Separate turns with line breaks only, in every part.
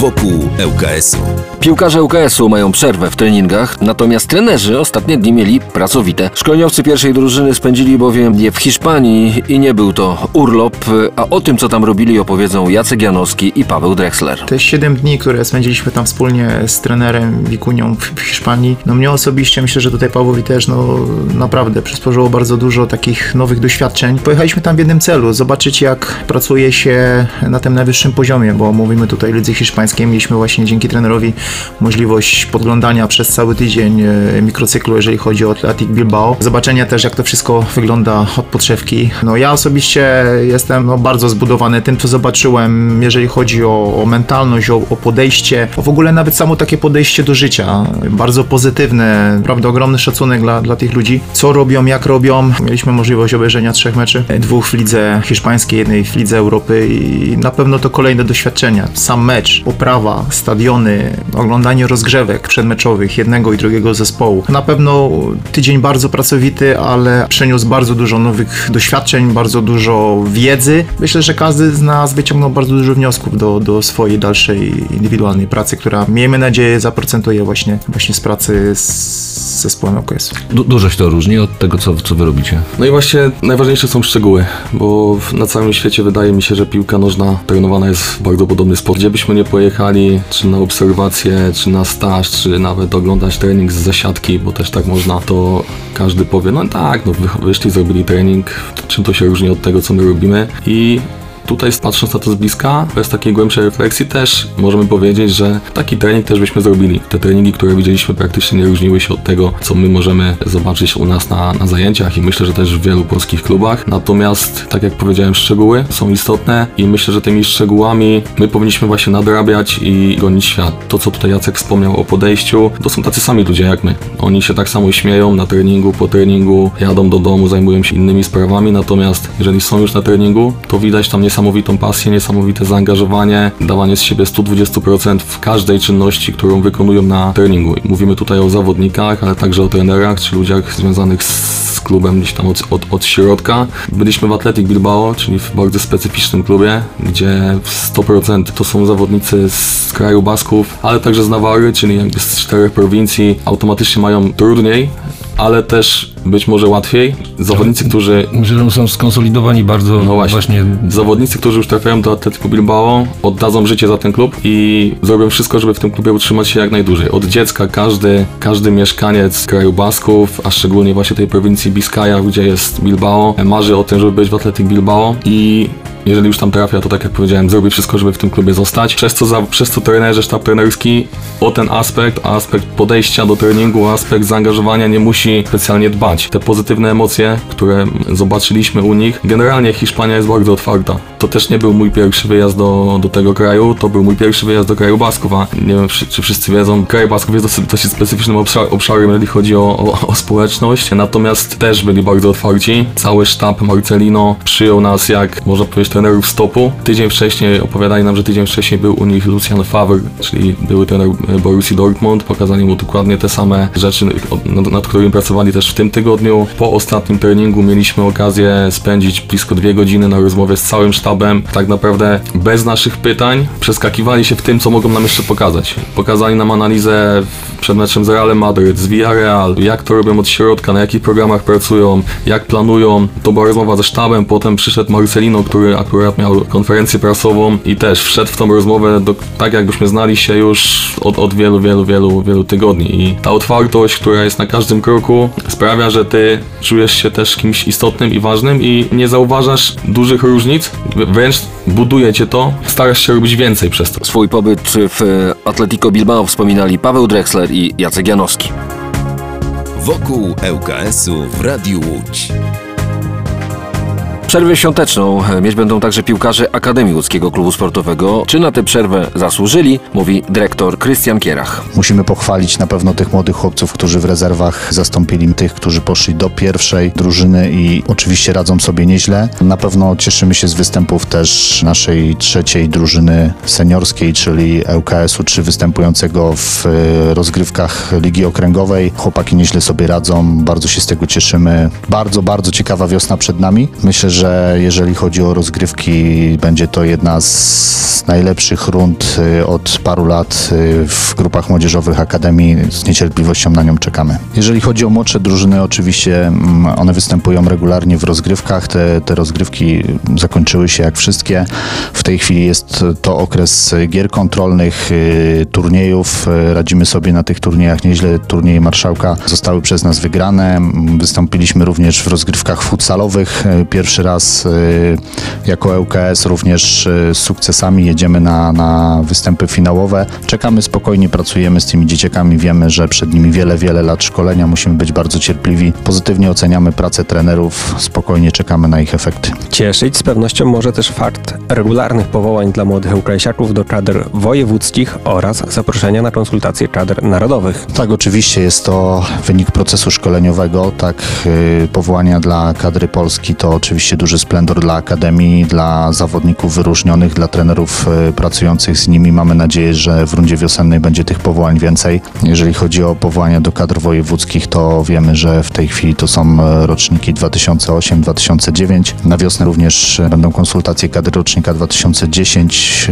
wokół ŁKS-u.
Piłkarze ŁKS-u mają przerwę w treningach, natomiast trenerzy ostatnie dni mieli pracowite. Szkoleniowcy pierwszej drużyny spędzili bowiem je w Hiszpanii i nie był to urlop, a o tym, co tam robili, opowiedzą Jacek Janowski i Paweł Drexler.
Te 7 dni, które spędziliśmy tam wspólnie z trenerem Wikunią w Hiszpanii, mnie osobiście, myślę, że tutaj Pawłowi też, naprawdę przysporzyło bardzo dużo takich nowych doświadczeń. Pojechaliśmy tam w jednym celu, zobaczyć, jak pracuje się na tym najwyższym poziomie, bo mówimy tutaj o lidze hiszpańskiej. Mieliśmy właśnie dzięki trenerowi możliwość podglądania przez cały tydzień mikrocyklu, jeżeli chodzi o Athletic Bilbao. Zobaczenia też, jak to wszystko wygląda od podszewki. Ja osobiście jestem bardzo zbudowany tym, co zobaczyłem, jeżeli chodzi o mentalność, o podejście, w ogóle nawet samo takie podejście do życia. Bardzo pozytywne, naprawdę ogromny szacunek dla tych ludzi. Co robią, jak robią. Mieliśmy możliwość obejrzenia 3 meczy, 2 w lidze hiszpańskiej, 1 w lidze Europy i na pewno to kolejne doświadczenia. Sam mecz, oprawa, stadiony, oglądanie rozgrzewek przedmeczowych jednego i drugiego zespołu. Na pewno tydzień bardzo pracowity, ale przyniósł bardzo dużo nowych doświadczeń, bardzo dużo wiedzy. Myślę, że każdy z nas wyciągnął bardzo dużo wniosków do swojej dalszej indywidualnej pracy, która, miejmy nadzieję, zaprocentuje właśnie z pracy z zespołem ŁKS-u.
Dużo się to różni od tego, co wy robicie.
No i właśnie najważniejsze są szczegóły, bo na całym świecie wydaje mi się, że piłka nożna trenowana jest w bardzo podobny sposób. Gdzie byśmy nie pojechali, czy na obserwację, czy na staż, czy nawet oglądać trening z zasiadki, bo też tak można, to każdy powie, wyszli, zrobili trening, czym to się różni od tego, co my robimy. I tutaj, patrząc na to z bliska, bez takiej głębszej refleksji też możemy powiedzieć, że taki trening też byśmy zrobili. Te treningi, które widzieliśmy, praktycznie nie różniły się od tego, co my możemy zobaczyć u nas na zajęciach i myślę, że też w wielu polskich klubach. Natomiast, tak jak powiedziałem, szczegóły są istotne i myślę, że tymi szczegółami my powinniśmy właśnie nadrabiać i gonić świat. To, co tutaj Jacek wspomniał o podejściu, to są tacy sami ludzie jak my. Oni się tak samo śmieją na treningu, po treningu, jadą do domu, zajmują się innymi sprawami, natomiast jeżeli są już na treningu, to widać tam niesamowitą pasję, niesamowite zaangażowanie, dawanie z siebie 120% w każdej czynności, którą wykonują na treningu. Mówimy tutaj o zawodnikach, ale także o trenerach, czy ludziach związanych z klubem gdzieś tam od środka. Byliśmy w Athletic Bilbao, czyli w bardzo specyficznym klubie, gdzie 100% to są zawodnicy z kraju Basków, ale także z Nawary, czyli z 4 prowincji. Automatycznie mają trudniej, ale też być może łatwiej. Zawodnicy, którzy...
Myślę, że są skonsolidowani bardzo właśnie.
Zawodnicy, którzy już trafiają do Atletico Bilbao, oddadzą życie za ten klub i zrobią wszystko, żeby w tym klubie utrzymać się jak najdłużej. Od dziecka każdy mieszkaniec kraju Basków, a szczególnie właśnie tej prowincji Biskaya, gdzie jest Bilbao, marzy o tym, żeby być w Athletic Bilbao i jeżeli już tam trafia, to tak jak powiedziałem, zrobi wszystko, żeby w tym klubie zostać. Przez co trenerzy, sztab trenerski o ten aspekt podejścia do treningu, aspekt zaangażowania nie musi specjalnie dbać. Te pozytywne emocje, które zobaczyliśmy u nich, generalnie Hiszpania jest bardzo otwarta. To też nie był mój pierwszy wyjazd do tego kraju, to był mój pierwszy wyjazd do kraju Basków, a nie wiem, czy wszyscy wiedzą, kraj Basków jest dosyć specyficznym obszarem, jeżeli chodzi o społeczność, natomiast też byli bardzo otwarci. Cały sztab Marcelino przyjął nas, jak można powiedzieć, trenerów stopu. Tydzień wcześniej opowiadali nam, że tydzień wcześniej był u nich Lucien Favre, czyli były trener Borussii Dortmund. Pokazali mu dokładnie te same rzeczy, nad którymi pracowali też w tym tygodniu. Po ostatnim treningu mieliśmy okazję spędzić blisko 2 godziny na rozmowie z całym sztabem. Tak naprawdę bez naszych pytań przeskakiwali się w tym, co mogą nam jeszcze pokazać. Pokazali nam analizę przed meczem z Realem Madryt, z Villarreal, jak to robią od środka, na jakich programach pracują, jak planują. To była rozmowa ze sztabem, potem przyszedł Marcelino, który akurat miał konferencję prasową i też wszedł w tą rozmowę tak jakbyśmy znali się już od wielu tygodni. I ta otwartość, która jest na każdym kroku, sprawia, że ty czujesz się też kimś istotnym i ważnym i nie zauważasz dużych różnic, wręcz buduje cię to, starasz się robić więcej przez to.
Swój pobyt w Atletico Bilbao wspominali Paweł Drexler i Jacek Janowski.
Wokół ŁKS-u w Radiu Łódź.
Przerwę świąteczną mieć będą także piłkarze Akademii Łódzkiego Klubu Sportowego. Czy na tę przerwę zasłużyli? Mówi dyrektor Krystian Kierach.
Musimy pochwalić na pewno tych młodych chłopców, którzy w rezerwach zastąpili tych, którzy poszli do pierwszej drużyny i oczywiście radzą sobie nieźle. Na pewno cieszymy się z występów też naszej trzeciej drużyny seniorskiej, czyli ŁKS-u 3 występującego w rozgrywkach Ligi Okręgowej. Chłopaki nieźle sobie radzą, bardzo się z tego cieszymy. Bardzo ciekawa wiosna przed nami. Myślę, że że jeżeli chodzi o rozgrywki, będzie to jedna z najlepszych rund od paru lat w grupach młodzieżowych Akademii. Z niecierpliwością na nią czekamy. Jeżeli chodzi o młodsze drużyny, oczywiście one występują regularnie w rozgrywkach. Te rozgrywki zakończyły się jak wszystkie. W tej chwili jest to okres gier kontrolnych, turniejów. Radzimy sobie na tych turniejach nieźle. Turnieje Marszałka zostały przez nas wygrane. Wystąpiliśmy również w rozgrywkach futsalowych. Pierwszy raz jako ŁKS również z sukcesami jedziemy na występy finałowe. Czekamy spokojnie, pracujemy z tymi dzieciakami. Wiemy, że przed nimi wiele lat szkolenia. Musimy być bardzo cierpliwi. Pozytywnie oceniamy pracę trenerów. Spokojnie czekamy na ich efekty.
Cieszyć z pewnością może też fakt regularnych powołań dla młodych ŁKS-iaków do kadr wojewódzkich oraz zaproszenia na konsultacje kadr narodowych.
Tak, oczywiście jest to wynik procesu szkoleniowego. Tak, powołania dla kadry Polski to oczywiście duży splendor dla Akademii, dla zawodników wyróżnionych, dla trenerów pracujących z nimi. Mamy nadzieję, że w rundzie wiosennej będzie tych powołań więcej. Jeżeli chodzi o powołania do kadr wojewódzkich, to wiemy, że w tej chwili to są roczniki 2008-2009. Na wiosnę również będą konsultacje kadry rocznika 2010.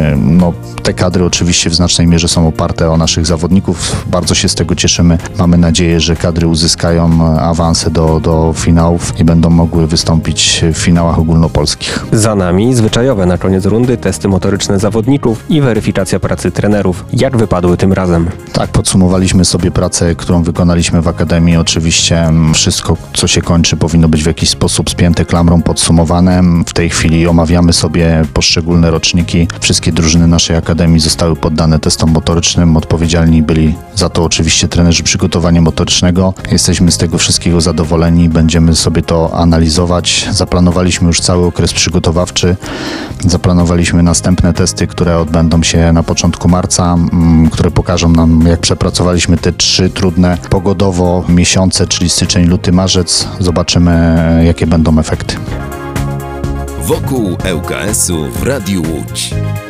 Te kadry oczywiście w znacznej mierze są oparte o naszych zawodników. Bardzo się z tego cieszymy. Mamy nadzieję, że kadry uzyskają awanse do finałów i będą mogły wystąpić w finałach ogólnopolskich.
Za nami zwyczajowe na koniec rundy testy motoryczne zawodników i weryfikacja pracy trenerów. Jak wypadły tym razem?
Tak, podsumowaliśmy sobie pracę, którą wykonaliśmy w Akademii. Oczywiście wszystko, co się kończy, powinno być w jakiś sposób spięte klamrą, podsumowane. W tej chwili omawiamy sobie poszczególne roczniki. Wszystkie drużyny naszej Akademii zostały poddane testom motorycznym. Odpowiedzialni byli za to oczywiście trenerzy przygotowania motorycznego. Jesteśmy z tego wszystkiego zadowoleni. Będziemy sobie to analizować. Zaplanowaliśmy już cały okres przygotowawczy. Zaplanowaliśmy następne testy, które odbędą się na początku marca, które pokażą nam, jak przepracowaliśmy te 3 trudne pogodowo miesiące, czyli styczeń, luty, marzec. Zobaczymy, jakie będą efekty.
Wokół ŁKS-u w Radiu Łódź.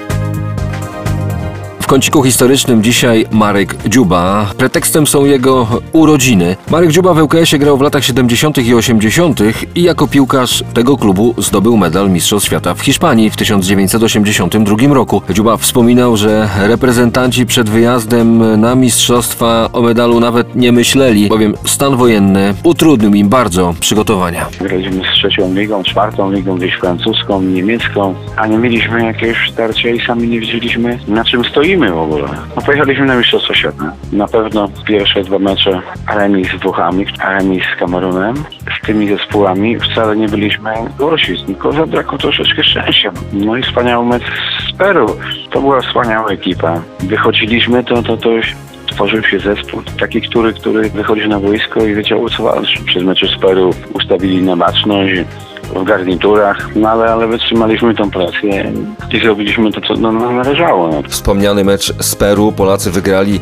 W kąciku historycznym dzisiaj Marek Dziuba. Pretekstem są jego urodziny. Marek Dziuba w ŁKS-ie grał w latach 70. i 80. i jako piłkarz tego klubu zdobył medal Mistrzostw Świata w Hiszpanii w 1982 roku. Dziuba wspominał, że reprezentanci przed wyjazdem na mistrzostwa o medalu nawet nie myśleli, bowiem stan wojenny utrudnił im bardzo przygotowania.
Graliśmy z 3. ligą, 4. ligą, gdzieś francuską, niemiecką, a nie mieliśmy jakiegoś starcia i sami nie wiedzieliśmy, na czym stoimy w ogóle. Pojechaliśmy na Mistrzostwa Świata. Na pewno pierwsze 2 mecze remis z Włochami, remis z Kamerunem. Z tymi zespołami wcale nie byliśmy gorsi, tylko zabrakło troszeczkę szczęścia. No i wspaniały mecz z Peru. To była wspaniała ekipa. Wychodziliśmy, to tworzył się zespół taki, który wychodził na boisko i wiedział, co walczy. Przez mecze z Peru ustawili na baczność, w garniturach, ale wytrzymaliśmy tą presję i zrobiliśmy to, co nam należało.
Wspomniany mecz z Peru Polacy wygrali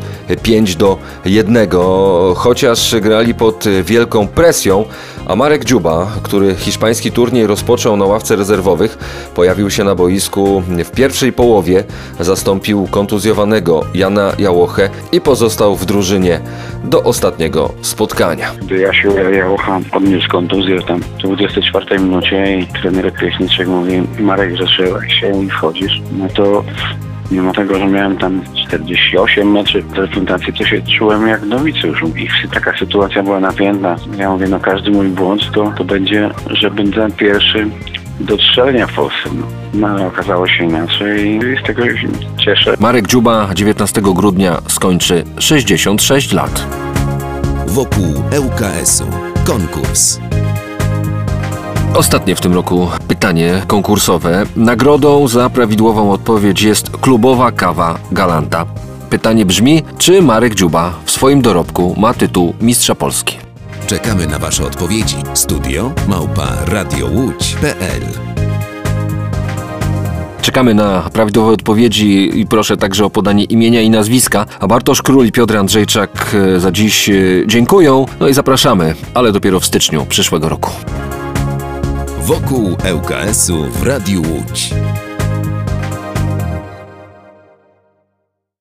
5-1, chociaż grali pod wielką presją, a Marek Dziuba, który hiszpański turniej rozpoczął na ławce rezerwowych, pojawił się na boisku w pierwszej połowie, zastąpił kontuzjowanego Jana Jałochę i pozostał w drużynie do ostatniego spotkania.
Gdy Jasiu Jałocha odniósł kontuzję tam w 24 minucie i trener Piechniczek mówi: Marek, zaczęłeś się i wchodzisz, no to mimo tego, że miałem tam 48 meczy w reprezentacji, to się czułem jak nowicjusz. I taka sytuacja była napięta. Ja mówię, no każdy mój błąd to będzie, że będę pierwszy do strzelenia w Polsce. No ale okazało się inaczej i z tego się cieszę.
Marek Dziuba 19 grudnia skończy 66 lat.
Wokół ŁKS-u. Konkurs.
Ostatnie w tym roku pytanie konkursowe. Nagrodą za prawidłową odpowiedź jest klubowa kawa Galanta. Pytanie brzmi, czy Marek Dziuba w swoim dorobku ma tytuł Mistrza Polski?
Czekamy na Wasze odpowiedzi. studio@radiołódź.pl.
Czekamy na prawidłowe odpowiedzi i proszę także o podanie imienia i nazwiska. A Bartosz Król i Piotr Andrzejczak za dziś dziękują. No i zapraszamy, ale dopiero w styczniu przyszłego roku.
Wokół ŁKS-u w Radiu Łódź.